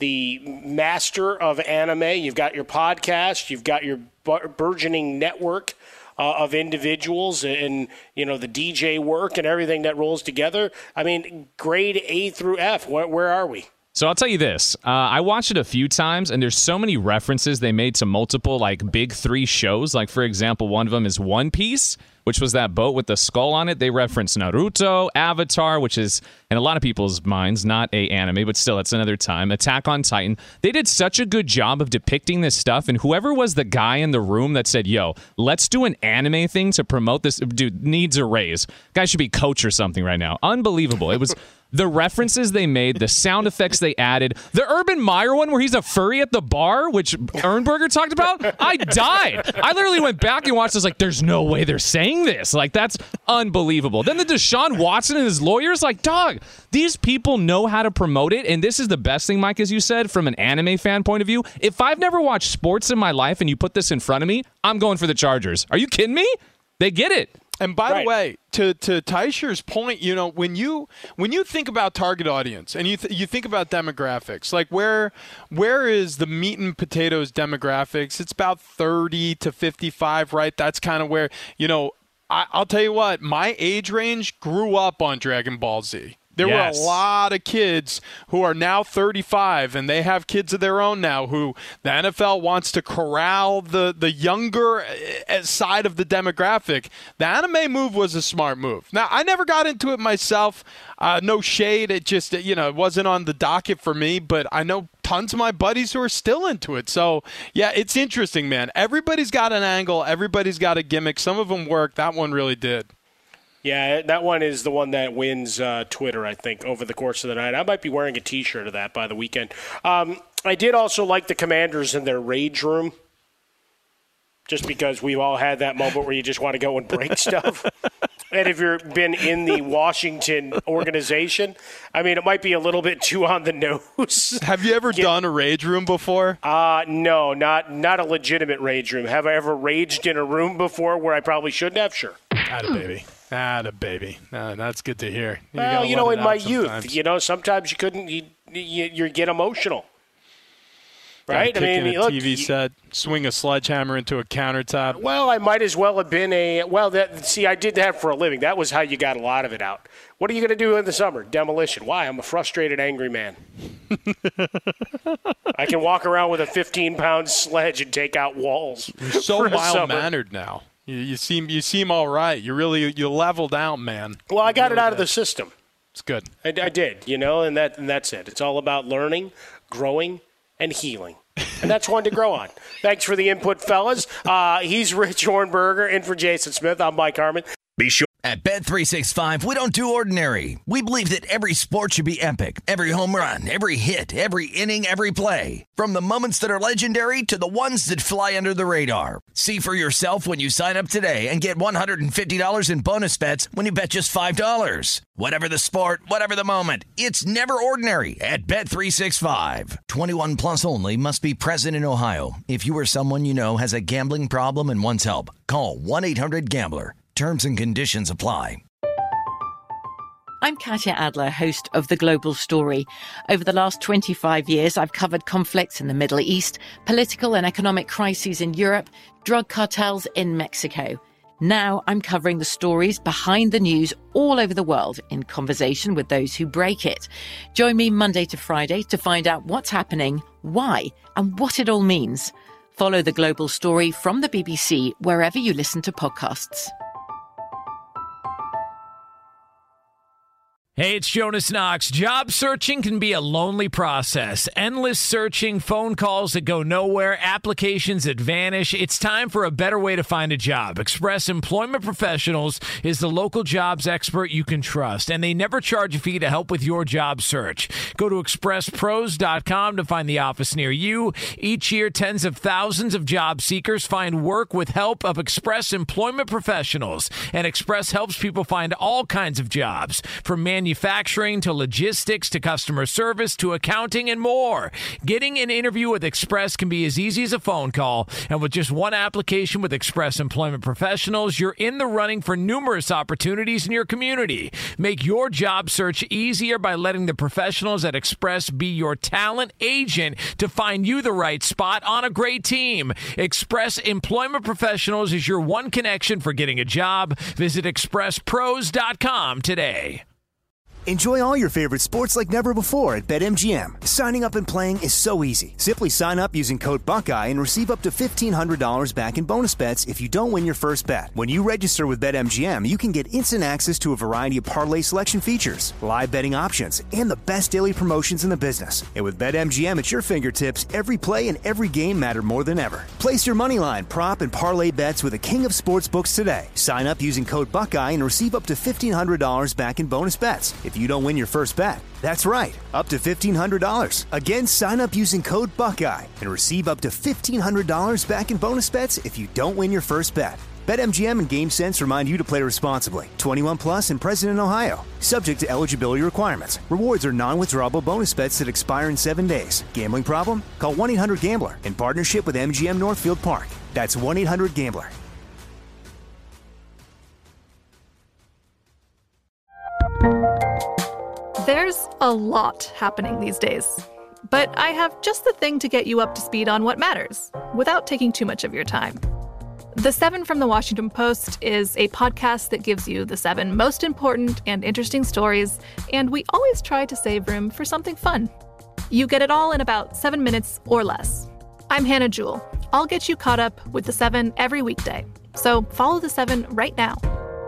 E: master of anime. You've got your podcast. You've got your burgeoning network of individuals and, the DJ work and everything that rolls together. I mean, grade A through F. Where are we?
S: So I'll tell you this. I watched it a few times, and there's so many references they made to multiple, big three shows. Like, for example, one of them is One Piece, which was that boat with the skull on it. They reference Naruto, Avatar, which is, in a lot of people's minds, not a anime, but still, it's another time. Attack on Titan. They did such a good job of depicting this stuff, and whoever was the guy in the room that said, yo, let's do an anime thing to promote this, dude, needs a raise. Guy should be coach or something right now. Unbelievable. It was... The references they made, the sound effects they added, the Urban Meyer one where he's a furry at the bar, which Ernberger talked about, I died. I literally went back and watched this there's no way they're saying this. That's unbelievable. Then the Deshaun Watson and his lawyers, dog, these people know how to promote it, and this is the best thing, Mike, as you said, from an anime fan point of view. If I've never watched sports in my life and you put this in front of me, I'm going for the Chargers. Are you kidding me? They get it.
J: And by the way, to Teicher's point, when you think about target audience and you think about demographics, where is the meat and potatoes demographics? It's about 30 to 55, right? That's kind of where, I'll tell you what, my age range grew up on Dragon Ball Z. There were a lot of kids who are now 35, and they have kids of their own now who the NFL wants to corral the younger side of the demographic. The anime move was a smart move. Now, I never got into it myself. No shade. It just, it wasn't on the docket for me, but I know tons of my buddies who are still into it. So, yeah, it's interesting, man. Everybody's got an angle. Everybody's got a gimmick. Some of them work. That one really did.
E: Yeah, that one is the one that wins Twitter, I think, over the course of the night. I might be wearing a T-shirt of that by the weekend. I did also like the Commanders in their rage room, just because we've all had that moment where you just want to go and break stuff. And if you've been in the Washington organization, I mean, it might be a little bit too on the nose.
J: Have you ever done a rage room before?
E: No, not a legitimate rage room. Have I ever raged in a room before where I probably shouldn't have? Sure.
J: Atta baby. That's good to hear.
E: Well, in my youth, sometimes you couldn't. You get emotional, right?
J: Kick in a TV set, swing a sledgehammer into a countertop.
E: Well, I might as well have been I did that for a living. That was how you got a lot of it out. What are you going to do in the summer? Demolition. Why? I'm a frustrated, angry man. I can walk around with a 15-pound sledge and take out walls.
J: You're so mild-mannered now. You seem all right. You leveled out, man.
E: Well, I got it out of the system.
J: It's good.
E: I did, and that's it. It's all about learning, growing, and healing. And that's one to grow on. Thanks for the input, fellas. He's Rich Hornberger, in for Jason Smith. I'm Mike Harmon.
I: Be sure.
L: At Bet365, we don't do ordinary. We believe that every sport should be epic. Every home run, every hit, every inning, every play. From the moments that are legendary to the ones that fly under the radar. See for yourself when you sign up today and get $150 in bonus bets when you bet just $5. Whatever the sport, whatever the moment, it's never ordinary at Bet365. 21 plus only. Must be present in Ohio. If you or someone you know has a gambling problem and wants help, call 1-800-GAMBLER. Terms and conditions apply.
T: I'm Katya Adler, host of The Global Story. Over the last 25 years, I've covered conflicts in the Middle East, political and economic crises in Europe, drug cartels in Mexico. Now I'm covering the stories behind the news all over the world in conversation with those who break it. Join me Monday to Friday to find out what's happening, why, and what it all means. Follow The Global Story from the BBC wherever you listen to podcasts.
D: Hey, it's Jonas Knox. Job searching can be a lonely process. Endless searching, phone calls that go nowhere, applications that vanish. It's time for a better way to find a job. Express Employment Professionals is the local jobs expert you can trust, and they never charge a fee to help with your job search. Go to expresspros.com to find the office near you. Each year, tens of thousands of job seekers find work with help of Express Employment Professionals, and Express helps people find all kinds of jobs, from manufacturing to logistics to customer service to accounting and more. Getting an interview with Express can be as easy as a phone call, and with just one application with Express Employment Professionals, you're in the running for numerous opportunities in your community. Make your job search easier by letting the professionals at Express be your talent agent to find you the right spot on a great team. Express Employment Professionals is your one connection for getting a job. Visit expresspros.com today.
P: Enjoy all your favorite sports like never before at BetMGM. Signing up and playing is so easy. Simply sign up using code Buckeye and receive up to $1,500 back in bonus bets if you don't win your first bet. When you register with BetMGM, you can get instant access to a variety of parlay selection features, live betting options, and the best daily promotions in the business. And with BetMGM at your fingertips, every play and every game matter more than ever. Place your moneyline, prop, and parlay bets with the king of sportsbooks today. Sign up using code Buckeye and receive up to $1,500 back in bonus bets if you don't win your first bet. That's right, up to $1,500. Again, sign up using code Buckeye and receive up to $1,500 back in bonus bets if you don't win your first bet. BetMGM and GameSense remind you to play responsibly. 21 plus and present in Ohio. Subject to eligibility requirements. Rewards are non-withdrawable bonus bets that expire in 7 days. Gambling problem? Call 1-800-GAMBLER in partnership with MGM Northfield Park. That's 1-800-GAMBLER.
U: There's a lot happening these days, but I have just the thing to get you up to speed on what matters without taking too much of your time. The 7 from the Washington Post is a podcast that gives you the 7 most important and interesting stories, and we always try to save room for something fun. You get it all in about 7 minutes or less. I'm Hannah Jewell. I'll get you caught up with the 7 every weekday. So follow the 7 right now.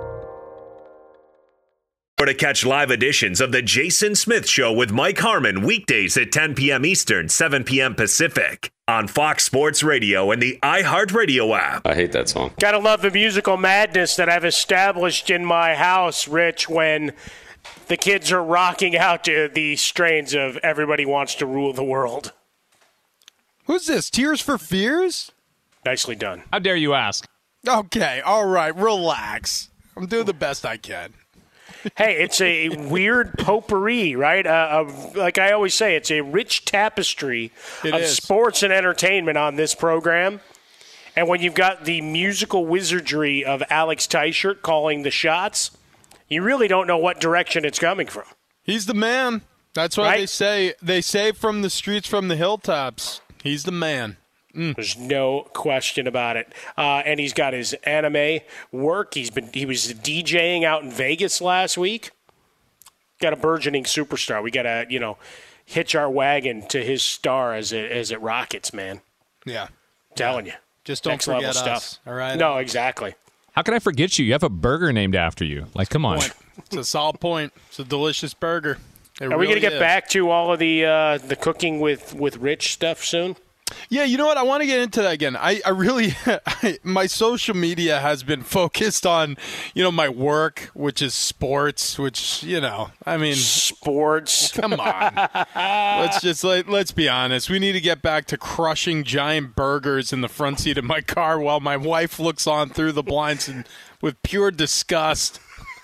I: Or to catch live editions of The Jason Smith Show with Mike Harmon weekdays at 10 p.m. Eastern, 7 p.m. Pacific on Fox Sports Radio and the iHeartRadio app.
V: I hate that song.
E: Gotta love the musical madness that I've established in my house, Rich, when the kids are rocking out to the strains of Everybody Wants to Rule the World.
J: Who's this? Tears for Fears?
E: Nicely done.
S: How dare you ask?
J: Okay, all right, relax. I'm doing the best I can.
E: Hey, it's a weird potpourri, right? Like I always say, it's a rich tapestry of sports and entertainment on this program. And when you've got the musical wizardry of Alex Teichert calling the shots, you really don't know what direction it's coming from.
J: He's the man. That's why they say from the streets, from the hilltops, he's the man.
E: There's no question about it. And he's got his anime work. He was DJing out in Vegas last week. Got a burgeoning superstar. We got to, hitch our wagon to his star as it rockets, man.
J: Yeah.
E: I'm telling you.
J: Just don't forget us.
E: Stuff.
J: All right.
E: No, exactly.
S: How can I forget you? You have a burger named after you. Like, come on.
J: It's a solid point. It's a delicious burger.
E: Are we going to get back to all of the cooking with Rich stuff soon?
J: Yeah, you know what? I want to get into that again. I really, my social media has been focused on, my work, which is sports, which,
E: Sports.
J: Come on. Let's be honest. We need to get back to crushing giant burgers in the front seat of my car while my wife looks on through the blinds and with pure disgust.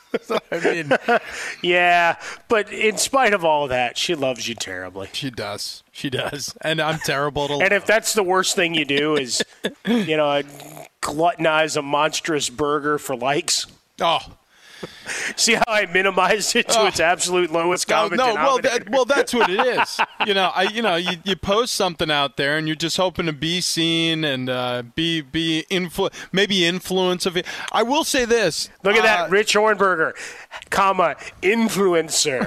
E: Yeah, but in spite of all that, she loves you terribly.
J: She does. And I'm terrible to love.
E: And if that's the worst thing you do is, gluttonize a monstrous burger for likes.
J: Oh.
E: See how I minimized it to its absolute lowest common denominator?
J: Well, that's what it is. You post something out there, and you're just hoping to be seen and maybe influence of it. I will say this.
E: Look at that, Rich Hornberger, influencer.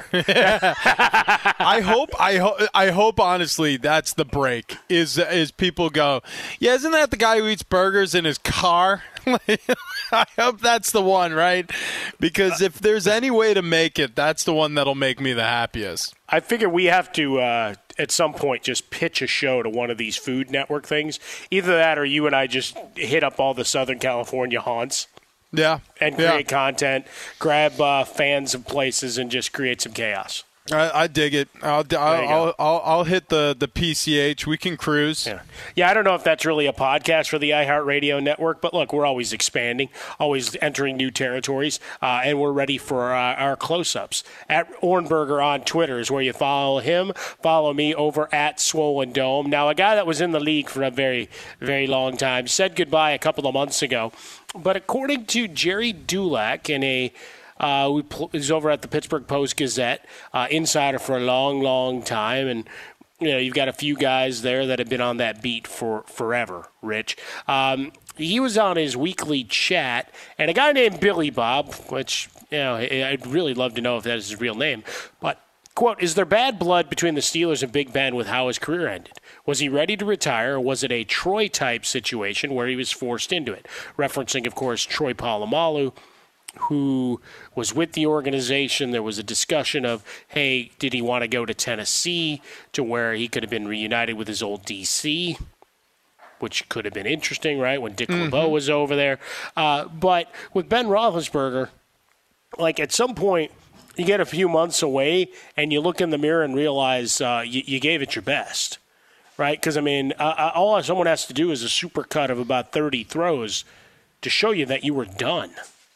J: I hope honestly that's the break. Is people go, yeah, isn't that the guy who eats burgers in his car? I hope that's the one, right? Because if there's any way to make it, that's the one that'll make me the happiest.
E: I figure we have to, at some point, just pitch a show to one of these Food Network things. Either that or you and I just hit up all the Southern California haunts.
J: Yeah.
E: And create content, grab fans of places, and just create some chaos.
J: I dig it. I'll hit the PCH. We can cruise.
E: Yeah, I don't know if that's really a podcast for the iHeartRadio network, but look, we're always expanding, always entering new territories, and we're ready for our close-ups. At Ornberger on Twitter is where you follow him. Follow me over at Swollen Dome. Now, a guy that was in the league for a very, very long time said goodbye a couple of months ago, but according to Jerry Dulac in a he's over at the Pittsburgh Post-Gazette, insider for a long, long time. And, you've got a few guys there that have been on that beat for forever, Rich. He was on his weekly chat, and a guy named Billy Bob, which, I'd really love to know if that is his real name, but, quote, is there bad blood between the Steelers and Big Ben with how his career ended? Was he ready to retire, or was it a Troy-type situation where he was forced into it? Referencing, of course, Troy Polamalu, who was with the organization. There was a discussion of, hey, did he want to go to Tennessee to where he could have been reunited with his old DC, which could have been interesting, right, when Dick LeBeau was over there. But with Ben Roethlisberger, like at some point you get a few months away and you look in the mirror and realize you gave it your best, right? Because, all someone has to do is a supercut of about 30 throws to show you that you were done.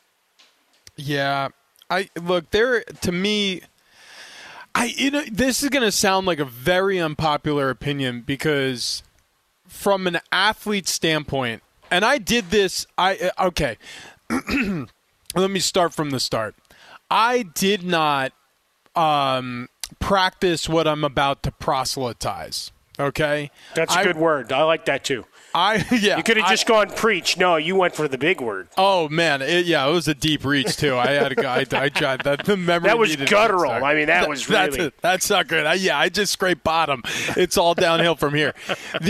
J: Yeah, to me, this is going to sound like a very unpopular opinion because from an athlete standpoint, and I did this, let me start from the start. I did not practice what I'm about to proselytize, okay?
E: That's a good word. I like that too. You could have just gone preach. No, you went for the big word.
J: Oh man, it was a deep reach too. I had I tried that. The memory
E: that was guttural. That was really
J: that's not good. I just scraped bottom. It's all downhill from here. When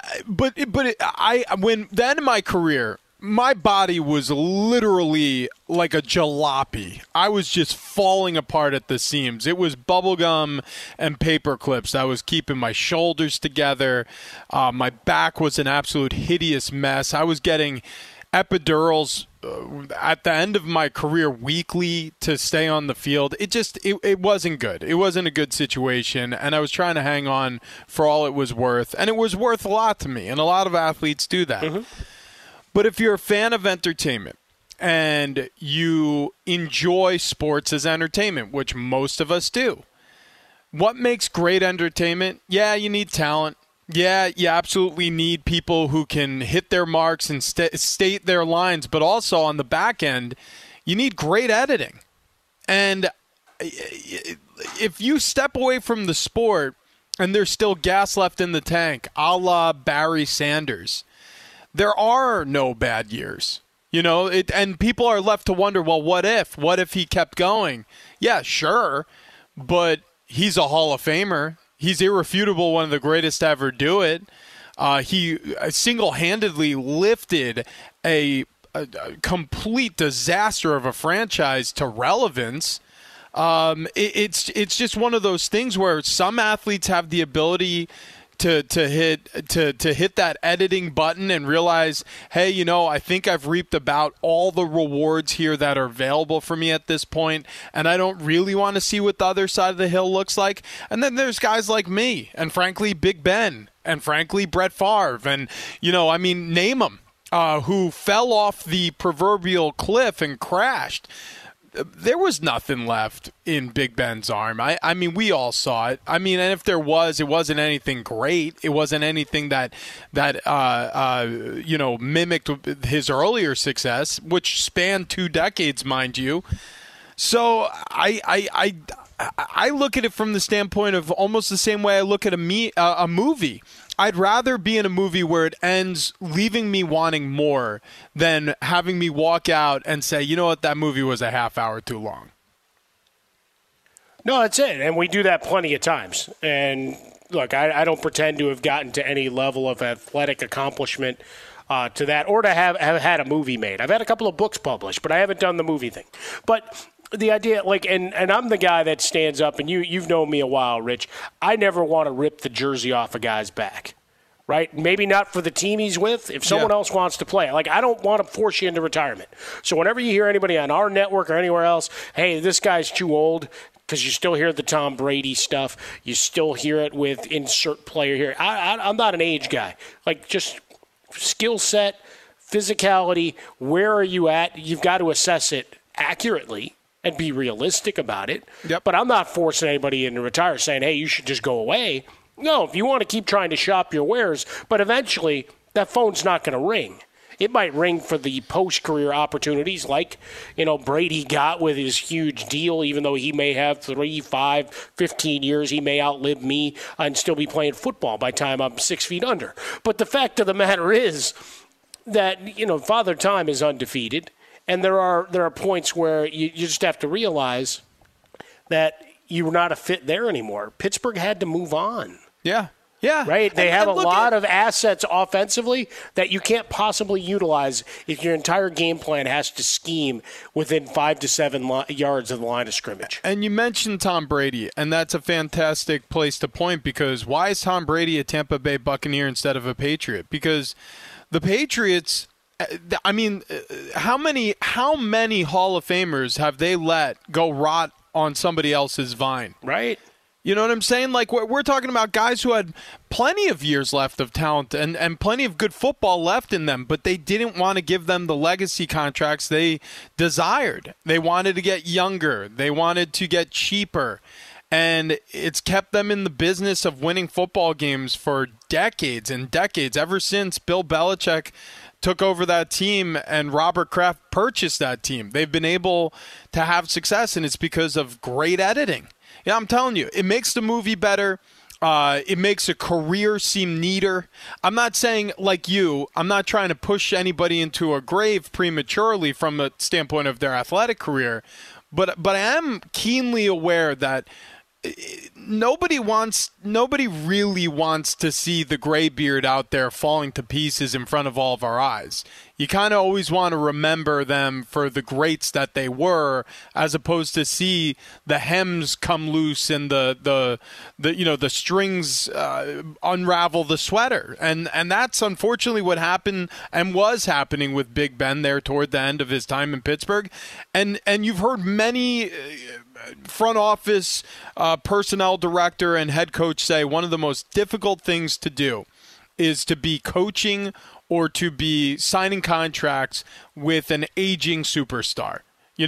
J: the end of my career, my body was literally like a jalopy. I was just falling apart at the seams. It was bubblegum and paper clips that was keeping my shoulders together. My back was an absolute hideous mess. I was getting epidurals at the end of my career weekly to stay on the field. It wasn't good. It wasn't a good situation, and I was trying to hang on for all it was worth, and it was worth a lot to me, and a lot of athletes do that. Mm-hmm. But if you're a fan of entertainment and you enjoy sports as entertainment, which most of us do, what makes great entertainment? Yeah, you need talent. Yeah, you absolutely need people who can hit their marks and state their lines. But also on the back end, you need great editing. And if you step away from the sport and there's still gas left in the tank, a la Barry Sanders, there are no bad years, and people are left to wonder, well, what if he kept going? Yeah, sure, but he's a Hall of Famer. He's irrefutable, one of the greatest to ever do it. He single-handedly lifted a complete disaster of a franchise to relevance. It's just one of those things where some athletes have the ability to hit that editing button and realize, hey, I think I've reaped about all the rewards here that are available for me at this point, and I don't really want to see what the other side of the hill looks like. And then there's guys like me, and frankly, Big Ben, and frankly, Brett Favre, and name them, who fell off the proverbial cliff and crashed. There was nothing left in Big Ben's arm. I mean, we all saw it. And if there was, it wasn't anything great. It wasn't anything that mimicked his earlier success, which spanned 2 decades, mind you. So I look at it from the standpoint of almost the same way I look at a movie. I'd rather be in a movie where it ends leaving me wanting more than having me walk out and say, you know what, that movie was a half hour too long.
E: No, that's it. And we do that plenty of times. And look, I don't pretend to have gotten to any level of athletic accomplishment to that, or to have had a movie made. I've had a couple of books published, but I haven't done the movie thing. But the idea, and I'm the guy that stands up, and you've known me a while, Rich. I never want to rip the jersey off a guy's back. Right? Maybe not for the team he's with. If someone else wants to play, I don't want to force you into retirement. So whenever you hear anybody on our network or anywhere else, hey, this guy's too old, because you still hear the Tom Brady stuff. You still hear it with insert player here. I'm not an age guy. Just skill set, physicality, where are you at? You've got to assess it accurately and be realistic about it. Yep. But I'm not forcing anybody into retire saying, hey, you should just go away. No, if you want to keep trying to shop your wares, but eventually that phone's not going to ring. It might ring for the post-career opportunities like, Brady got with his huge deal, even though he may have 3, 5, 15 years. He may outlive me and still be playing football by the time I'm 6 feet under. But the fact of the matter is that, Father Time is undefeated, and there are points where you just have to realize that you're not a fit there anymore. Pittsburgh had to move on.
J: Yeah. Yeah.
E: Right? They have a lot of assets offensively that you can't possibly utilize if your entire game plan has to scheme within 5 to 7 yards of the line of scrimmage.
J: And you mentioned Tom Brady, and that's a fantastic place to point, because why is Tom Brady a Tampa Bay Buccaneer instead of a Patriot? Because the Patriots, how many Hall of Famers have they let go rot on somebody else's vine?
E: Right.
J: You know what I'm saying? We're talking about guys who had plenty of years left of talent and plenty of good football left in them, but they didn't want to give them the legacy contracts they desired. They wanted to get younger. They wanted to get cheaper. And it's kept them in the business of winning football games for decades and decades, ever since Bill Belichick took over that team and Robert Kraft purchased that team. They've been able to have success, and it's because of great editing. Yeah, I'm telling you, it makes the movie better. It makes a career seem neater. I'm not saying, like you, I'm not trying to push anybody into a grave prematurely from a standpoint of their athletic career, but I am keenly aware that nobody really wants to see the gray beard out there falling to pieces in front of all of our eyes. You kind of always want to remember them for the greats that they were, as opposed to see the hems come loose and the strings unravel the sweater. And that's unfortunately what happened and was happening with Big Ben there toward the end of his time in Pittsburgh. And you've heard many front office personnel director and head coach say one of the most difficult things to do is to be coaching or to be signing contracts with an aging superstar.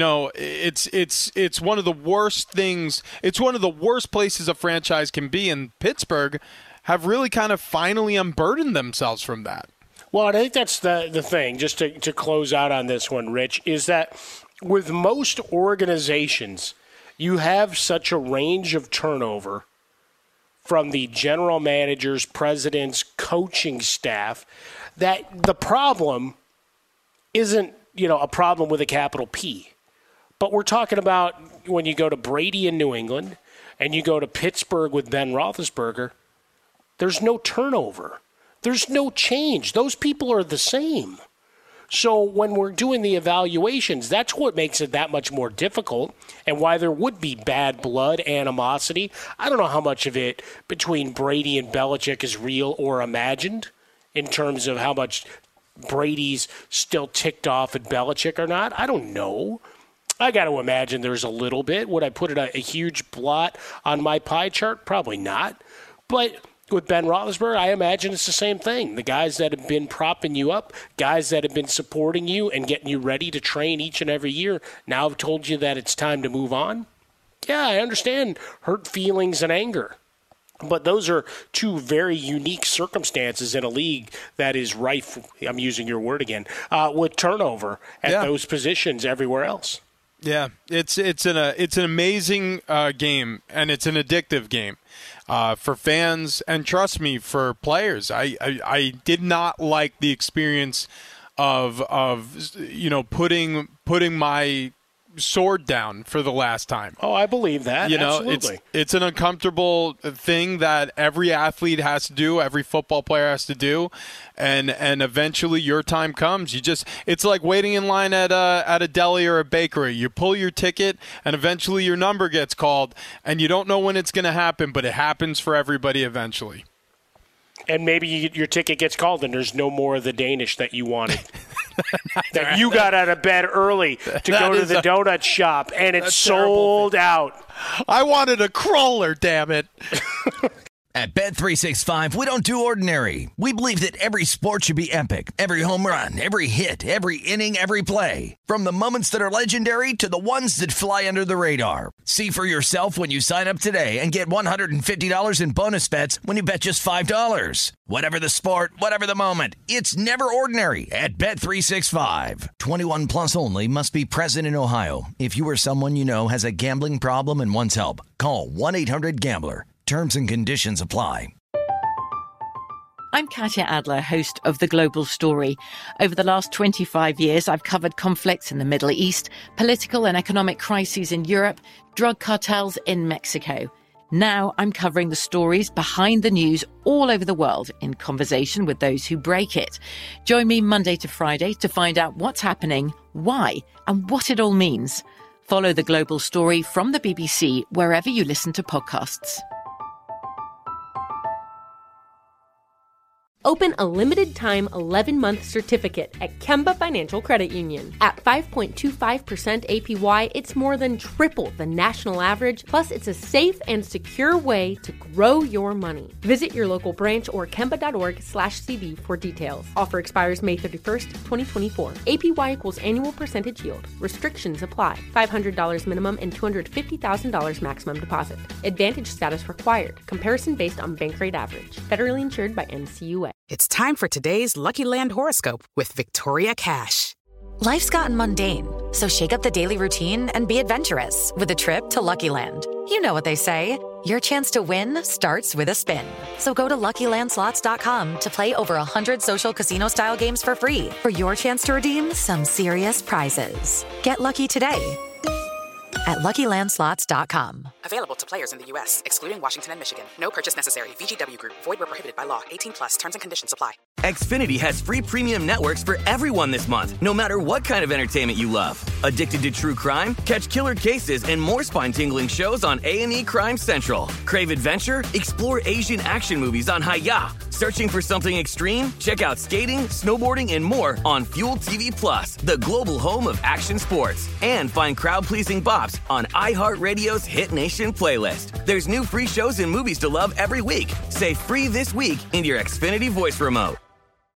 J: It's one of the worst things. It's one of the worst places a franchise can be, and Pittsburgh have really kind of finally unburdened themselves from that.
E: Well, I think that's the thing, just to close out on this one, Rich, is that with most organizations, you have such a range of turnover from the general managers, presidents, coaching staff, that the problem isn't, a problem with a capital P. But we're talking about when you go to Brady in New England and you go to Pittsburgh with Ben Roethlisberger, there's no turnover. There's no change. Those people are the same. So when we're doing the evaluations, that's what makes it that much more difficult and why there would be bad blood, animosity. I don't know how much of it between Brady and Belichick is real or imagined in terms of how much Brady's still ticked off at Belichick or not. I don't know. I got to imagine there's a little bit. Would I put a huge blot on my pie chart? Probably not. But with Ben Roethlisberger, I imagine it's the same thing. The guys that have been propping you up, guys that have been supporting you and getting you ready to train each and every year, now have told you that it's time to move on. Yeah, I understand hurt feelings and anger. But those are two very unique circumstances in a league that is rife, I'm using your word again, with turnover at those positions everywhere else.
J: Yeah, it's an amazing game, and it's an addictive game for fans, and trust me, for players. I did not like the experience of putting my sword down for the last time.
E: Oh, I believe that. Absolutely.
J: It's an uncomfortable thing that every athlete has to do, every football player has to do, and eventually your time comes. It's like waiting in line at a deli or a bakery. You pull your ticket, and eventually your number gets called, and you don't know when it's going to happen, but it happens for everybody eventually.
E: And maybe your ticket gets called and there's no more of the Danish that you wanted. That you got out of bed early to go to the donut shop and it's sold out.
J: I wanted a crawler, damn it.
L: At Bet365, we don't do ordinary. We believe that every sport should be epic. Every home run, every hit, every inning, every play. From the moments that are legendary to the ones that fly under the radar. See for yourself when you sign up today and get $150 in bonus bets when you bet just $5. Whatever the sport, whatever the moment, it's never ordinary at Bet365. 21 plus only. Must be present in Ohio. If you or someone you know has a gambling problem and wants help, call 1-800-GAMBLER. Terms and conditions apply.
T: I'm Katya Adler, host of The Global Story. Over the last 25 years, I've covered conflicts in the Middle East, political and economic crises in Europe, drug cartels in Mexico. Now I'm covering the stories behind the news all over the world in conversation with those who break it. Join me Monday to Friday to find out what's happening, why, and what it all means. Follow The Global Story from the BBC wherever you listen to podcasts.
A: Open a limited-time 11-month certificate at Kemba Financial Credit Union. At 5.25% APY, it's more than triple the national average, plus it's a safe and secure way to grow your money. Visit your local branch or kemba.org/cb for details. Offer expires May 31st, 2024. APY equals annual percentage yield. Restrictions apply. $500 minimum and $250,000 maximum deposit. Advantage status required. Comparison based on bank rate average. Federally insured by NCUA.
V: It's time for today's Lucky Land horoscope with Victoria Cash.
W: Life's gotten mundane, so shake up the daily routine and be adventurous with a trip to Lucky Land. You know what they say, your chance to win starts with a spin. So go to LuckyLandSlots.com to play over 100 social casino-style games for free for your chance to redeem some serious prizes. Get lucky today at LuckyLandSlots.com.
V: Available to players in the U.S., excluding Washington and Michigan. No purchase necessary. VGW Group. Void where prohibited by law. 18 plus. Terms and conditions apply.
X: Xfinity has free premium networks for everyone this month, no matter what kind of entertainment you love. Addicted to true crime? Catch killer cases and more spine-tingling shows on A&E Crime Central. Crave adventure? Explore Asian action movies on Hi-YAH. Searching for something extreme? Check out skating, snowboarding, and more on Fuel TV Plus, the global home of action sports. And find crowd-pleasing bops on iHeartRadio's Hit Nation playlist. There's new free shows and movies to love every week. Say free this week in your Xfinity voice remote.